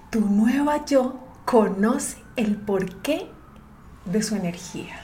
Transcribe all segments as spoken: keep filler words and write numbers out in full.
Tu nueva yo conoce el porqué de su energía.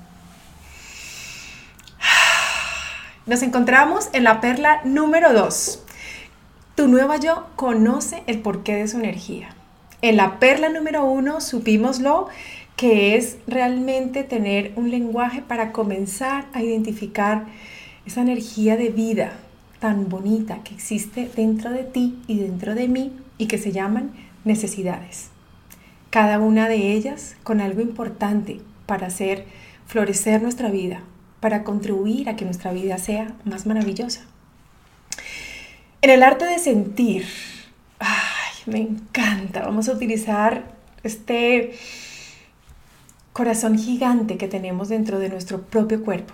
Nos encontramos en la perla número dos. Tu nueva yo conoce el porqué de su energía. En la perla número uno supimos lo que es realmente tener un lenguaje para comenzar a identificar esa energía de vida tan bonita que existe dentro de ti y dentro de mí y que se llaman necesidades. Cada una de ellas con algo importante para hacer florecer nuestra vida, para contribuir a que nuestra vida sea más maravillosa. En el arte de sentir, ay, me encanta, vamos a utilizar este corazón gigante que tenemos dentro de nuestro propio cuerpo.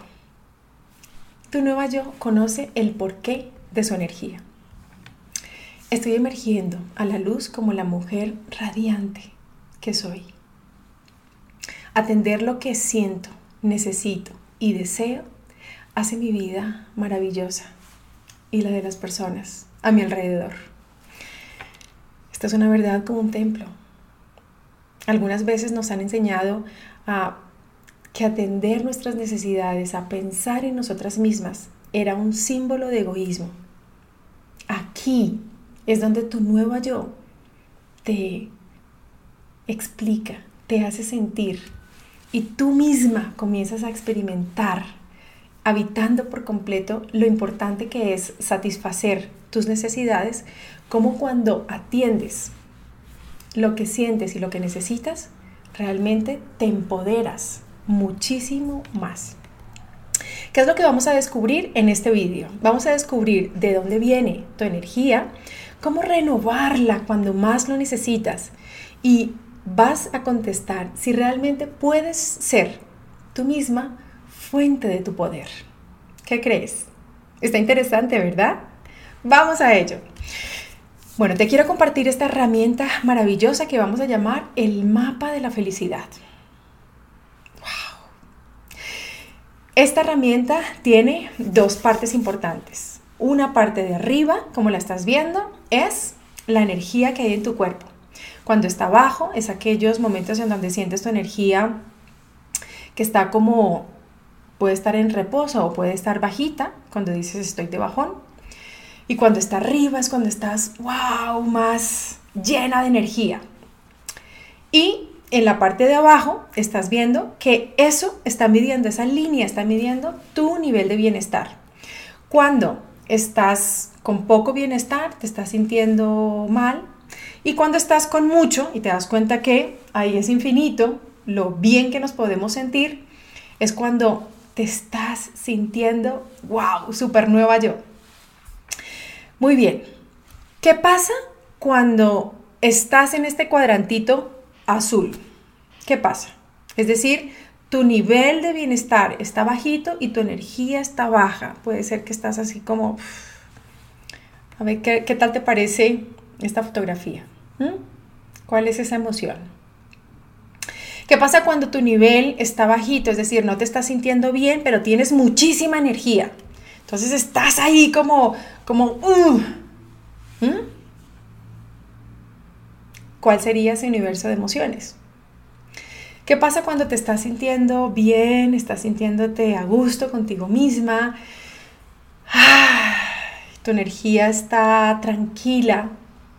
Tu nueva yo conoce el porqué de su energía. Estoy emergiendo a la luz como la mujer radiante que soy. Atender lo que siento, necesito y deseo hace mi vida maravillosa y la de las personas a mi alrededor. Esta es una verdad como un templo. Algunas veces nos han enseñado a que atender nuestras necesidades, a pensar en nosotras mismas, era un símbolo de egoísmo. Aquí es donde tu nueva yo te explica, te hace sentir y tú misma comienzas a experimentar, habitando por completo lo importante que es satisfacer tus necesidades, como cuando atiendes lo que sientes y lo que necesitas, realmente te empoderas muchísimo más. ¿Qué es lo que vamos a descubrir en este vídeo? Vamos a descubrir de dónde viene tu energía, cómo renovarla cuando más lo necesitas y vas a contestar si realmente puedes ser tú misma fuente de tu poder. ¿Qué crees? Está interesante, ¿verdad? Vamos a ello. Bueno, te quiero compartir esta herramienta maravillosa que vamos a llamar el mapa de la felicidad. ¡Wow! Esta herramienta tiene dos partes importantes. Una parte de arriba, como la estás viendo, es la energía que hay en tu cuerpo. Cuando está abajo, es aquellos momentos en donde sientes tu energía que está como, puede estar en reposo o puede estar bajita, cuando dices estoy de bajón. Y cuando está arriba es cuando estás, wow, más llena de energía. Y en la parte de abajo estás viendo que eso está midiendo, esa línea está midiendo tu nivel de bienestar. Cuando estás con poco bienestar, te estás sintiendo mal. Y cuando estás con mucho y te das cuenta que ahí es infinito, lo bien que nos podemos sentir, es cuando te estás sintiendo, wow, súper nueva yo. Muy bien, ¿qué pasa cuando estás en este cuadrantito azul? ¿Qué pasa? Es decir, tu nivel de bienestar está bajito y tu energía está baja. Puede ser que estás así como... A ver, ¿qué, qué tal te parece esta fotografía? ¿Mm? ¿Cuál es esa emoción? ¿Qué pasa cuando tu nivel está bajito? Es decir, no te estás sintiendo bien, pero tienes muchísima energía. Entonces estás ahí como, como, uh. ¿Mm? ¿Cuál sería ese universo de emociones? ¿Qué pasa cuando te estás sintiendo bien, estás sintiéndote a gusto contigo misma? Ah, tu energía está tranquila.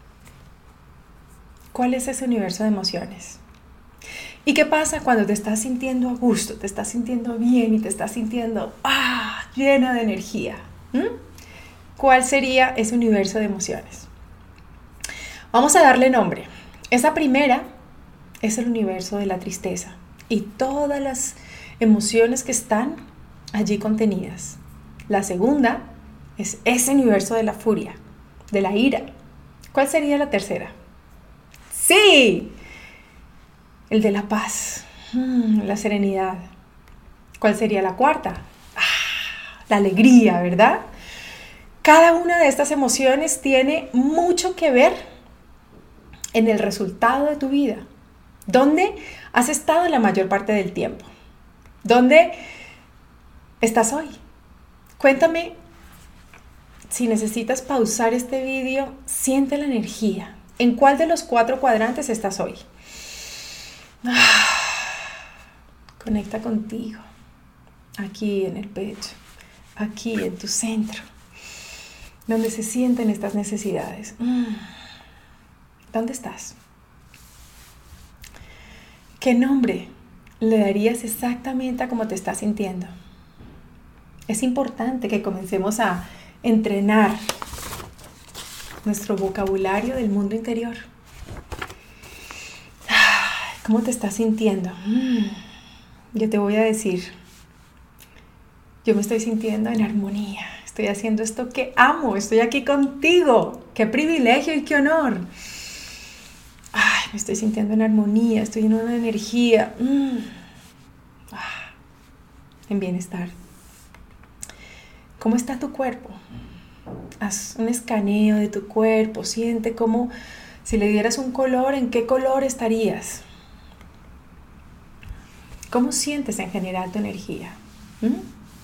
¿Cuál es ese universo de emociones? ¿Y qué pasa cuando te estás sintiendo a gusto, te estás sintiendo bien y te estás sintiendo ah, llena de energía? ¿Mm? ¿Cuál sería ese universo de emociones? Vamos a darle nombre. Esa primera es el universo de la tristeza y todas las emociones que están allí contenidas. La segunda es ese universo de la furia, de la ira. ¿Cuál sería la tercera? ¡Sí! El de la paz, la serenidad. ¿Cuál sería la cuarta? Ah, la alegría, ¿verdad? Cada una de estas emociones tiene mucho que ver en el resultado de tu vida. ¿Dónde has estado la mayor parte del tiempo? ¿Dónde estás hoy? Cuéntame, si necesitas pausar este vídeo, siente la energía. ¿En cuál de los cuatro cuadrantes estás hoy? Conecta contigo, aquí en el pecho, aquí en tu centro, donde se sienten estas necesidades. ¿Dónde estás? ¿Qué nombre le darías exactamente a cómo te estás sintiendo? Es importante que comencemos a entrenar nuestro vocabulario del mundo interior. ¿Cómo te estás sintiendo? Yo te voy a decir, yo me estoy sintiendo en armonía. Estoy haciendo esto que amo. Estoy aquí contigo. ¡Qué privilegio y qué honor! Ay, me estoy sintiendo en armonía. Estoy en una energía. Mm. Ah, en bienestar. ¿Cómo está tu cuerpo? Haz un escaneo de tu cuerpo. Siente cómo, si le dieras un color, ¿en qué color estarías? ¿Cómo sientes en general tu energía? ¿Mm?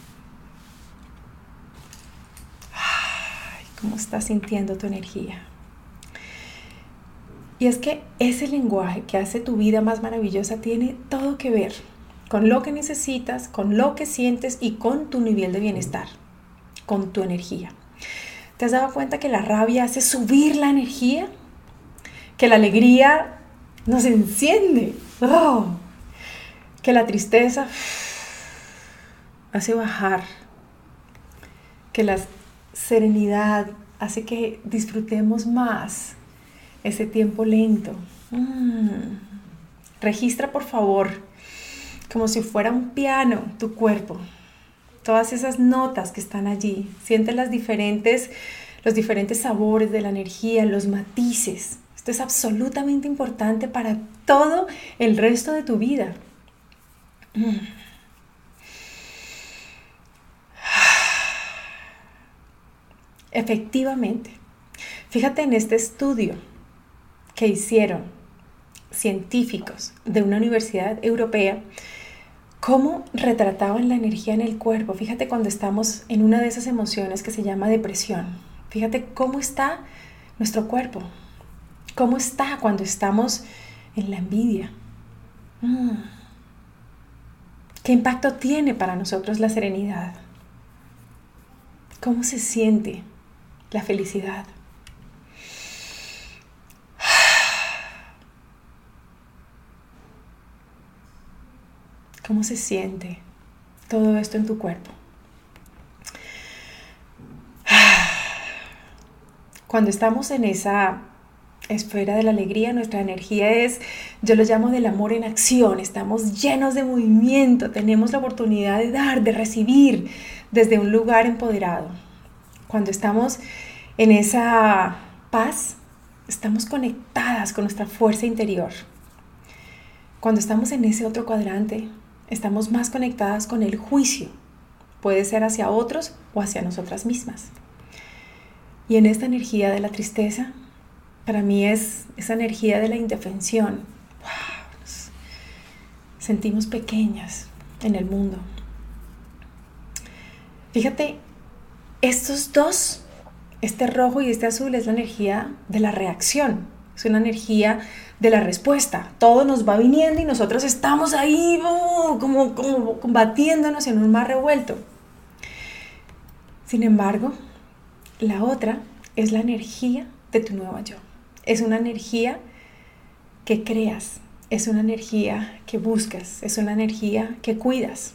Ay, ¿cómo estás sintiendo tu energía? Y es que ese lenguaje que hace tu vida más maravillosa tiene todo que ver con lo que necesitas, con lo que sientes y con tu nivel de bienestar, con tu energía. ¿Te has dado cuenta que la rabia hace subir la energía? Que la alegría nos enciende. ¡Oh! Que la tristeza hace bajar. Que la serenidad hace que disfrutemos más ese tiempo lento. Mm. Registra, por favor, como si fuera un piano, tu cuerpo. Todas esas notas que están allí. Siente las diferentes, los diferentes sabores de la energía, los matices. Esto es absolutamente importante para todo el resto de tu vida. Mm. Efectivamente. Fíjate en este estudio que hicieron científicos de una universidad europea, cómo retrataban la energía en el cuerpo. Fíjate cuando estamos en una de esas emociones que se llama depresión. Fíjate cómo está nuestro cuerpo. Cómo está cuando estamos en la envidia. Mm. ¿Qué impacto tiene para nosotros la serenidad? ¿Cómo se siente la felicidad? ¿Cómo se siente todo esto en tu cuerpo? Cuando estamos en esa esfera de la alegría, nuestra energía es, yo lo llamo del amor en acción. Estamos llenos de movimiento, tenemos la oportunidad de dar, de recibir desde un lugar empoderado. Cuando estamos en esa paz, estamos conectadas con nuestra fuerza interior. Cuando estamos en ese otro cuadrante, estamos más conectadas con el juicio. Puede ser hacia otros o hacia nosotras mismas. Y en esta energía de la tristeza, para mí es esa energía de la indefensión. Wow, nos sentimos pequeñas en el mundo. Fíjate, estos dos, este rojo y este azul, es la energía de la reacción. Es una energía de la respuesta. Todo nos va viniendo y nosotros estamos ahí oh, como, como combatiéndonos en un mar revuelto. Sin embargo, la otra es la energía de tu nuevo yo. Es una energía que creas, es una energía que buscas, es una energía que cuidas.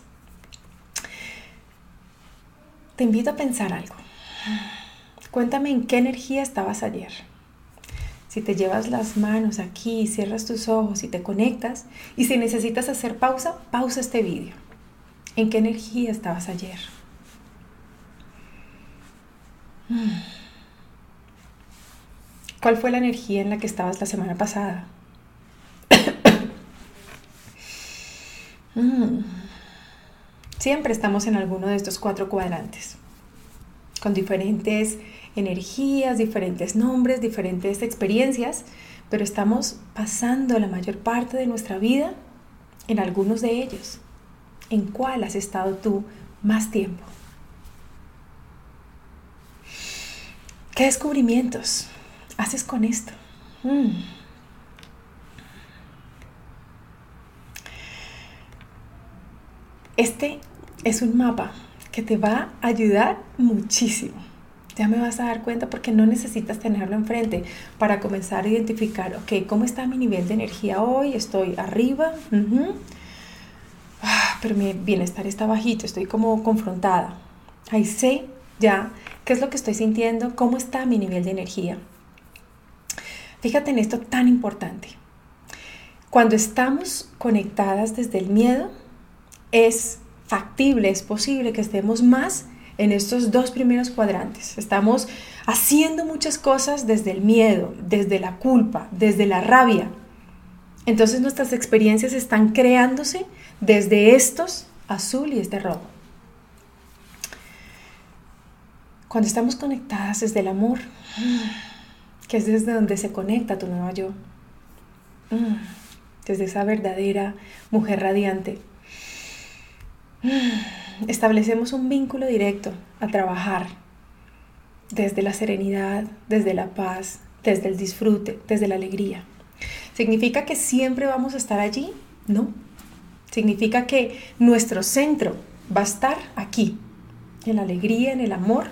Te invito a pensar algo. Cuéntame en qué energía estabas ayer. Si te llevas las manos aquí, cierras tus ojos y te conectas, y si necesitas hacer pausa, pausa este vídeo. ¿En qué energía estabas ayer? ¿Cuál fue la energía en la que estabas la semana pasada? Siempre estamos en alguno de estos cuatro cuadrantes, con diferentes energías, diferentes nombres, diferentes experiencias, pero estamos pasando la mayor parte de nuestra vida en algunos de ellos. ¿En cuál has estado tú más tiempo? ¿Qué descubrimientos haces con esto? Mm. Este es un mapa que te va a ayudar muchísimo. Ya me vas a dar cuenta porque no necesitas tenerlo enfrente para comenzar a identificar, ok, ¿cómo está mi nivel de energía hoy? Estoy arriba, uh-huh. ah, pero mi bienestar está bajito, estoy como confrontada. Ahí sé ya qué es lo que estoy sintiendo, cómo está mi nivel de energía. Fíjate en esto tan importante. Cuando estamos conectadas desde el miedo, es factible, es posible que estemos más en estos dos primeros cuadrantes. Estamos haciendo muchas cosas desde el miedo, desde la culpa, desde la rabia. Entonces nuestras experiencias están creándose desde estos azul y este rojo. Cuando estamos conectadas desde el amor, que es desde donde se conecta tu nueva yo, desde esa verdadera mujer radiante, establecemos un vínculo directo a trabajar desde la serenidad, desde la paz, desde el disfrute, desde la alegría. ¿Significa que siempre vamos a estar allí? No. Significa que nuestro centro va a estar aquí, en la alegría, en el amor,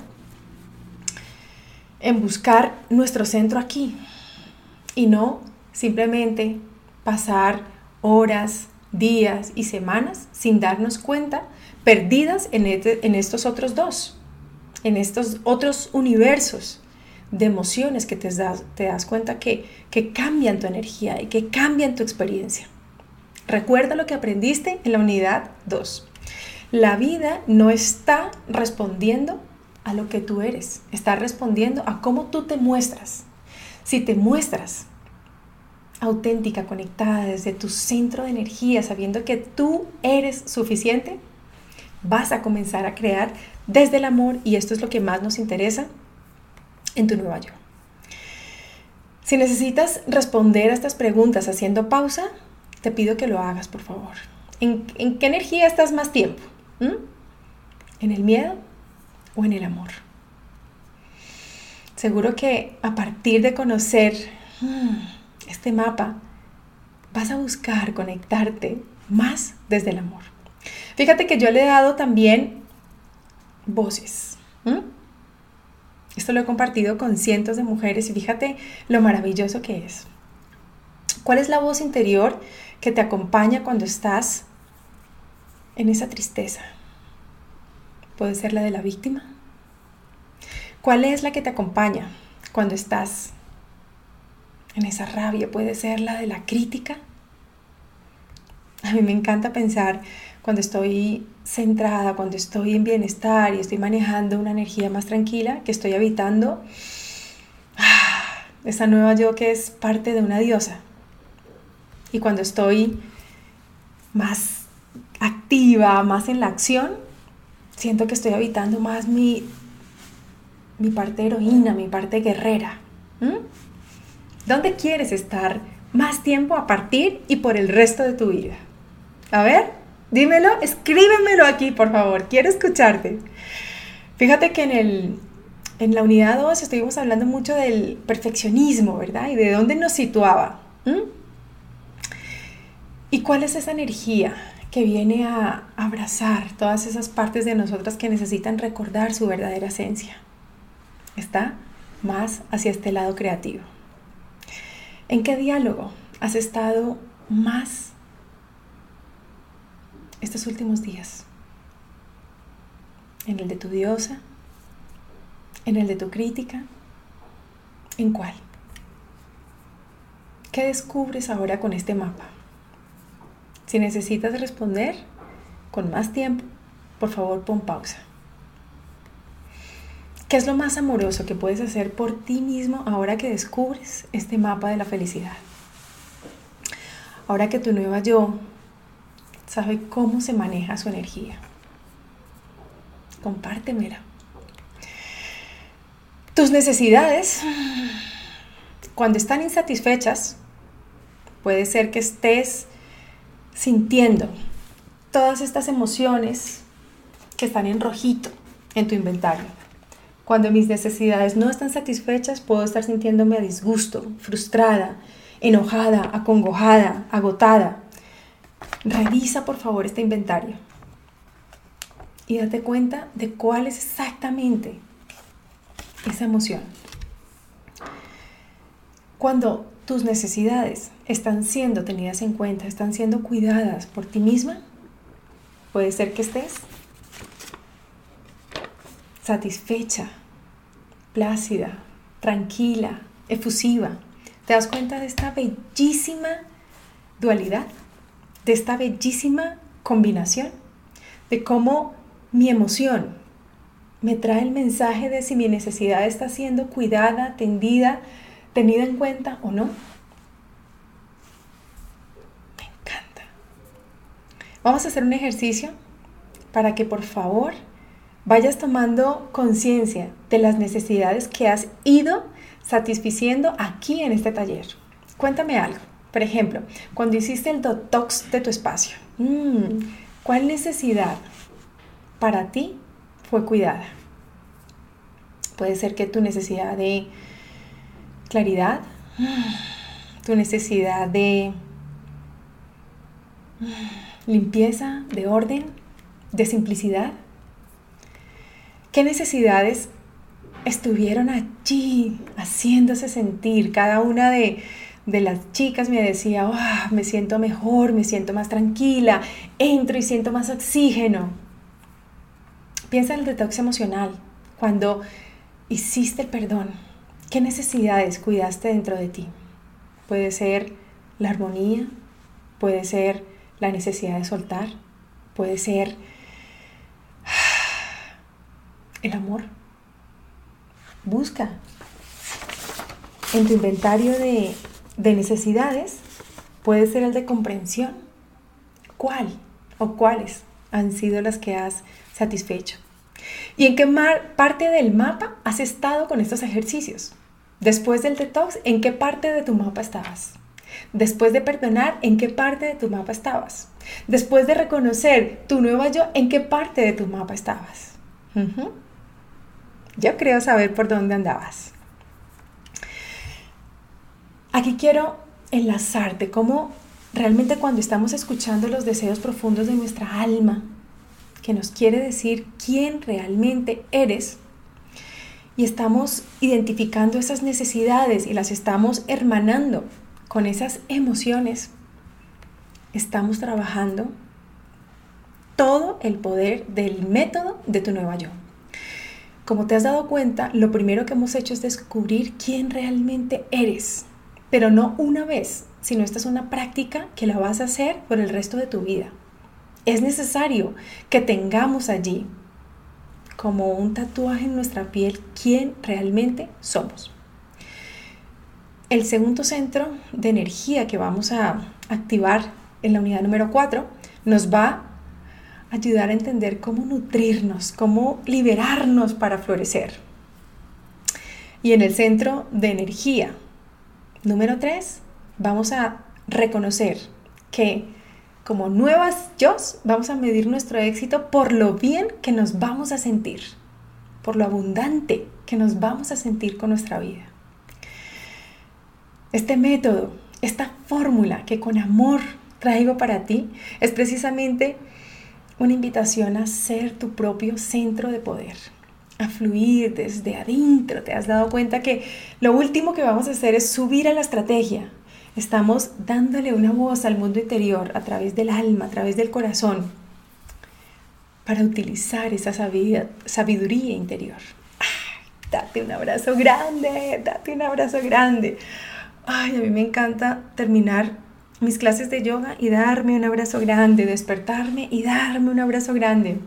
en buscar nuestro centro aquí y no simplemente pasar horas, días y semanas sin darnos cuenta, perdidas en, este, en estos otros dos, en estos otros universos de emociones que te das, te das cuenta que, que cambian tu energía y que cambian tu experiencia. Recuerda lo que aprendiste en la unidad dos. La vida no está respondiendo a lo que tú eres, está respondiendo a cómo tú te muestras. Si te muestras auténtica, conectada desde tu centro de energía, sabiendo que tú eres suficiente, vas a comenzar a crear desde el amor, y esto es lo que más nos interesa en tu nueva yo. Si necesitas responder a estas preguntas haciendo pausa, te pido que lo hagas, por favor. ¿En, en qué energía estás más tiempo? ¿Mm? ¿En el miedo o en el amor? Seguro que a partir de conocer mmm, este mapa, vas a buscar conectarte más desde el amor. Fíjate que yo le he dado también voces. ¿Mm? Esto lo he compartido con cientos de mujeres y fíjate lo maravilloso que es. ¿Cuál es la voz interior que te acompaña cuando estás en esa tristeza? ¿Puede ser la de la víctima? ¿Cuál es la que te acompaña cuando estás en esa rabia? ¿Puede ser la de la crítica? A mí me encanta pensar cuando estoy centrada, cuando estoy en bienestar y estoy manejando una energía más tranquila, que estoy habitando ah, esa nueva yo que es parte de una diosa. Y cuando estoy más activa, más en la acción, siento que estoy habitando más mi, mi parte heroína, mi parte guerrera. ¿Mm? ¿Dónde quieres estar más tiempo a partir y por el resto de tu vida? A ver, dímelo, escríbemelo aquí, por favor. Quiero escucharte. Fíjate que en, el, en la unidad dos estuvimos hablando mucho del perfeccionismo, ¿verdad? Y de dónde nos situaba. ¿Mm? ¿Y cuál es esa energía que viene a abrazar todas esas partes de nosotras que necesitan recordar su verdadera esencia? Está más hacia este lado creativo. ¿En qué diálogo has estado más estos últimos días? ¿En el de tu diosa? ¿En el de tu crítica? ¿En cuál? ¿Qué descubres ahora con este mapa? Si necesitas responder con más tiempo, por favor pon pausa. ¿Qué es lo más amoroso que puedes hacer por ti mismo ahora que descubres este mapa de la felicidad? Ahora que tu nueva yo sabe cómo se maneja su energía. Compártemela. Tus necesidades, cuando están insatisfechas, puede ser que estés sintiendo todas estas emociones que están en rojito en tu inventario. Cuando mis necesidades no están satisfechas, puedo estar sintiéndome a disgusto, frustrada, enojada, acongojada, agotada. Revisa por favor este inventario y date cuenta de cuál es exactamente esa emoción. Cuando tus necesidades están siendo tenidas en cuenta, están siendo cuidadas por ti misma, puede ser que estés satisfecha, plácida, tranquila, efusiva. ¿Te das cuenta de esta bellísima dualidad? De esta bellísima combinación, de cómo mi emoción me trae el mensaje de si mi necesidad está siendo cuidada, atendida, tenida en cuenta o no. Me encanta. Vamos a hacer un ejercicio para que por favor vayas tomando conciencia de las necesidades que has ido satisficiendo aquí en este taller. Cuéntame algo. Por ejemplo, cuando hiciste el detox de tu espacio, mmm, ¿cuál necesidad para ti fue cuidada? Puede ser que tu necesidad de claridad, tu necesidad de limpieza, de orden, de simplicidad. ¿Qué necesidades estuvieron allí haciéndose sentir? Cada una de, de las chicas me decía, oh, me siento mejor, me siento más tranquila, entro y siento más oxígeno. Piensa en el detox emocional, cuando hiciste el perdón. ¿Qué necesidades cuidaste dentro de ti? Puede ser la armonía, puede ser la necesidad de soltar, puede ser el amor. Busca en tu inventario de, de necesidades, puede ser el de comprensión. ¿Cuál o cuáles han sido las que has satisfecho? ¿Y en qué mar, parte del mapa has estado con estos ejercicios? Después del detox, ¿en qué parte de tu mapa estabas? Después de perdonar, ¿en qué parte de tu mapa estabas? Después de reconocer tu nueva yo, ¿en qué parte de tu mapa estabas? Uh-huh. Yo creo saber por dónde andabas. Aquí quiero enlazarte cómo realmente cuando estamos escuchando los deseos profundos de nuestra alma, que nos quiere decir quién realmente eres, y estamos identificando esas necesidades y las estamos hermanando con esas emociones, estamos trabajando todo el poder del método de tu nueva yo. Como te has dado cuenta, lo primero que hemos hecho es descubrir quién realmente eres, pero no una vez, sino esta es una práctica que la vas a hacer por el resto de tu vida. Es necesario que tengamos allí, como un tatuaje en nuestra piel, quién realmente somos. El segundo centro de energía que vamos a activar en la unidad número cuatro nos va a ayudar a entender cómo nutrirnos, cómo liberarnos para florecer. Y en el centro de energía número tres vamos a reconocer que como nuevas yos vamos a medir nuestro éxito por lo bien que nos vamos a sentir, por lo abundante que nos vamos a sentir con nuestra vida. Este método, esta fórmula que con amor traigo para ti, es precisamente una invitación a ser tu propio centro de poder, a fluir desde adentro. Te has dado cuenta que lo último que vamos a hacer es subir a la estrategia. Estamos dándole una voz al mundo interior a través del alma, a través del corazón, para utilizar esa sabiduría interior. Ay, date un abrazo grande, date un abrazo grande. Ay, a mí me encanta terminar mis clases de yoga y darme un abrazo grande, despertarme y darme un abrazo grande.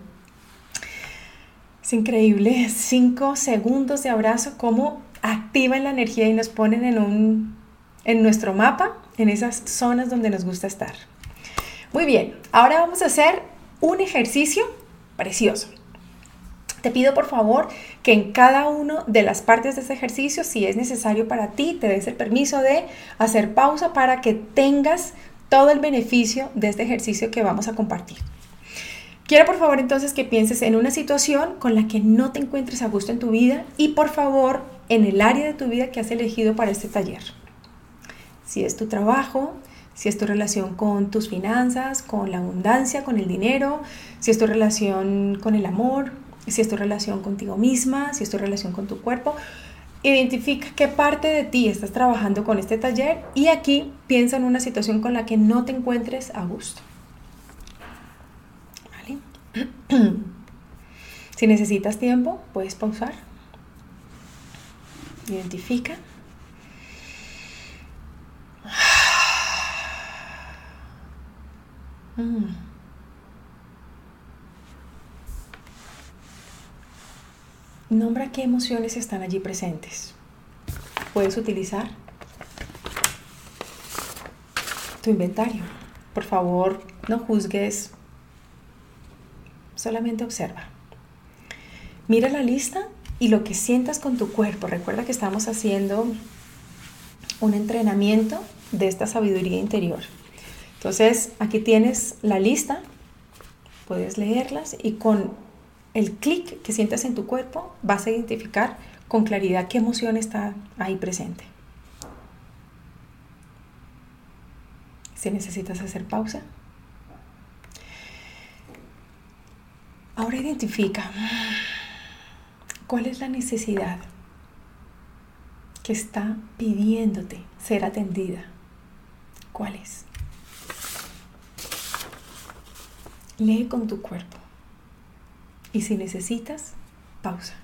Es increíble, cinco segundos de abrazo, cómo activan la energía y nos ponen en un... en nuestro mapa, en esas zonas donde nos gusta estar. Muy bien, ahora vamos a hacer un ejercicio precioso. Te pido por favor que en cada una de las partes de este ejercicio, si es necesario para ti, te des el permiso de hacer pausa para que tengas todo el beneficio de este ejercicio que vamos a compartir. Quiero por favor entonces que pienses en una situación con la que no te encuentres a gusto en tu vida y por favor en el área de tu vida que has elegido para este taller. Si es tu trabajo, si es tu relación con tus finanzas, con la abundancia, con el dinero, si es tu relación con el amor, si es tu relación contigo misma, si es tu relación con tu cuerpo. Identifica qué parte de ti estás trabajando con este taller y aquí piensa en una situación con la que no te encuentres a gusto. ¿Vale? Si necesitas tiempo, puedes pausar. Identifica. Mm. Nombra qué emociones están allí presentes. Puedes utilizar tu inventario. Por favor, no juzgues, solamente observa. Mira la lista y lo que sientas con tu cuerpo. Recuerda que estamos haciendo un entrenamiento de esta sabiduría interior. Entonces, aquí tienes la lista, puedes leerlas y con el clic que sientas en tu cuerpo vas a identificar con claridad qué emoción está ahí presente. Si necesitas hacer pausa. Ahora identifica cuál es la necesidad que está pidiéndote ser atendida. ¿Cuál es? Lee con tu cuerpo. Y si necesitas, pausa.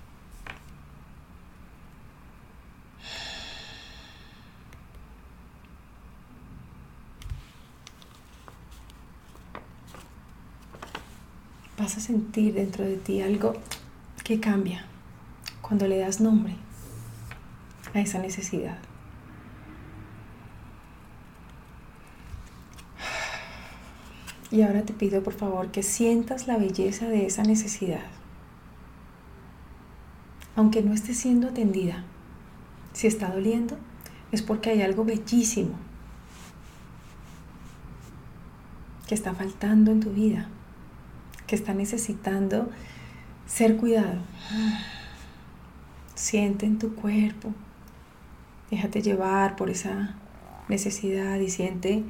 Vas a sentir dentro de ti algo que cambia cuando le das nombre a esa necesidad. Y ahora te pido por favor que sientas la belleza de esa necesidad. Aunque no esté siendo atendida, si está doliendo, es porque hay algo bellísimo que está faltando en tu vida, que está necesitando ser cuidado. Siente en tu cuerpo, déjate llevar por esa necesidad y siente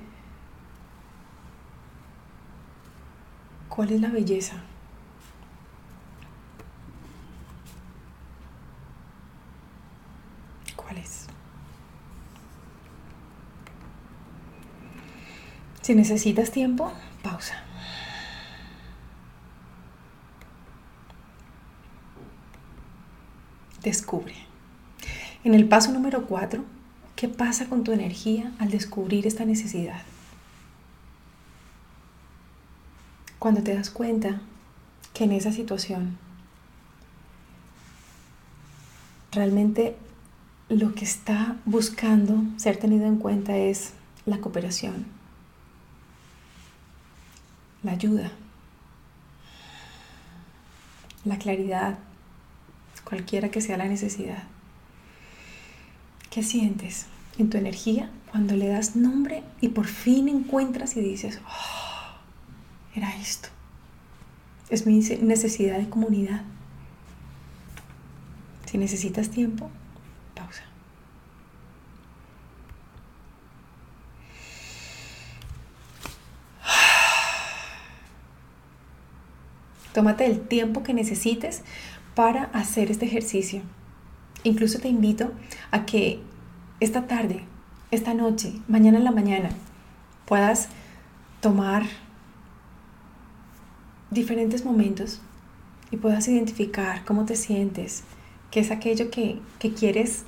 cuál es la belleza. ¿Cuál es? Si necesitas tiempo, pausa. Descubre. En el paso número cuatro, ¿qué pasa con tu energía al descubrir esta necesidad? Cuando te das cuenta que en esa situación realmente lo que está buscando ser tenido en cuenta es la cooperación, la ayuda, la claridad, cualquiera que sea la necesidad. ¿Qué sientes en tu energía cuando le das nombre y por fin encuentras y dices, oh, era esto? Es mi necesidad de comunidad. Si necesitas tiempo, pausa. Tómate el tiempo que necesites para hacer este ejercicio. Incluso te invito a que esta tarde, esta noche, mañana en la mañana, puedas tomar diferentes momentos y puedas identificar cómo te sientes, qué es aquello que, que quieres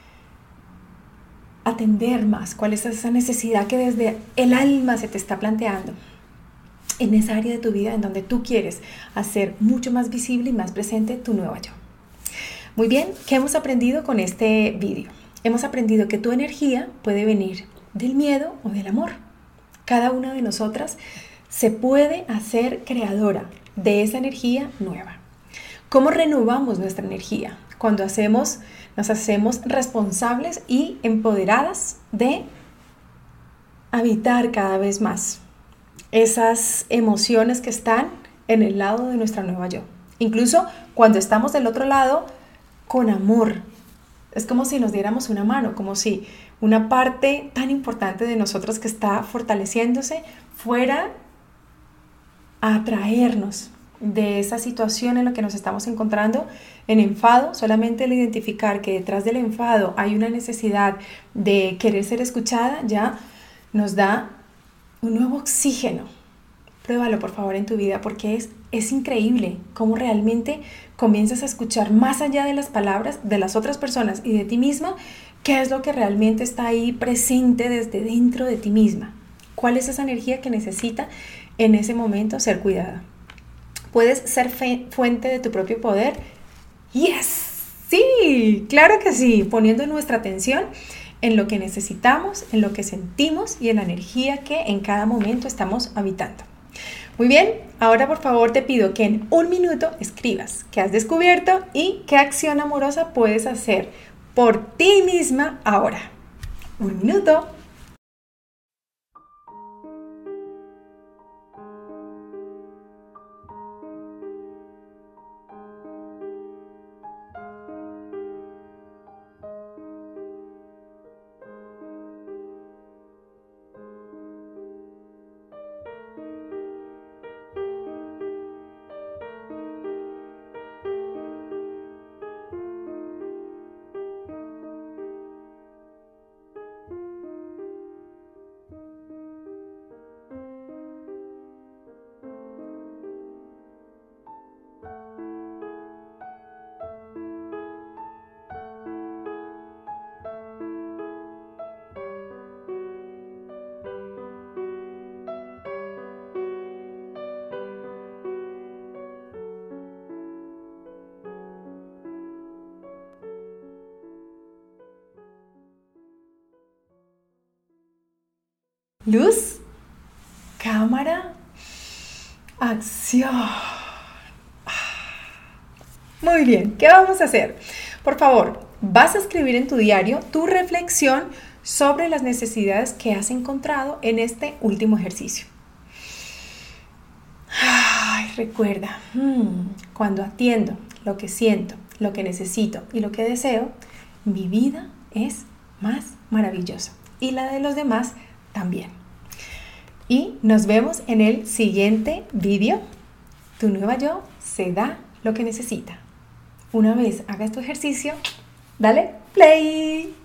atender más, cuál es esa necesidad que desde el alma se te está planteando en esa área de tu vida en donde tú quieres hacer mucho más visible y más presente tu nuevo yo. Muy bien, ¿qué hemos aprendido con este vídeo? Hemos aprendido que tu energía puede venir del miedo o del amor. Cada una de nosotras se puede hacer creadora de esa energía nueva. ¿Cómo renovamos nuestra energía? Cuando hacemos, nos hacemos responsables y empoderadas de habitar cada vez más esas emociones que están en el lado de nuestra nueva yo. Incluso cuando estamos del otro lado, con amor. Es como si nos diéramos una mano, como si una parte tan importante de nosotros que está fortaleciéndose fuera a atraernos de esa situación en la que nos estamos encontrando en enfado. Solamente el identificar que detrás del enfado hay una necesidad de querer ser escuchada ya nos da un nuevo oxígeno. Pruébalo por favor en tu vida, porque es, es increíble cómo realmente comienzas a escuchar más allá de las palabras de las otras personas y de ti misma, qué es lo que realmente está ahí presente desde dentro de ti misma. ¿Cuál es esa energía que necesita en ese momento ser cuidada? ¿Puedes ser fe- fuente de tu propio poder? ¡Yes! Sí, claro que sí, poniendo nuestra atención en lo que necesitamos, en lo que sentimos y en la energía que en cada momento estamos habitando. Muy bien, ahora por favor te pido que en un minuto escribas qué has descubierto y qué acción amorosa puedes hacer por ti misma ahora. Un minuto. Luz, cámara, acción. Muy bien, ¿qué vamos a hacer? Por favor, vas a escribir en tu diario tu reflexión sobre las necesidades que has encontrado en este último ejercicio. Ay, recuerda, hmm, cuando atiendo lo que siento, lo que necesito y lo que deseo, mi vida es más maravillosa y la de los demás también. Y nos vemos en el siguiente vídeo. Tu nueva yo se da lo que necesita. Una vez hagas tu ejercicio, dale play.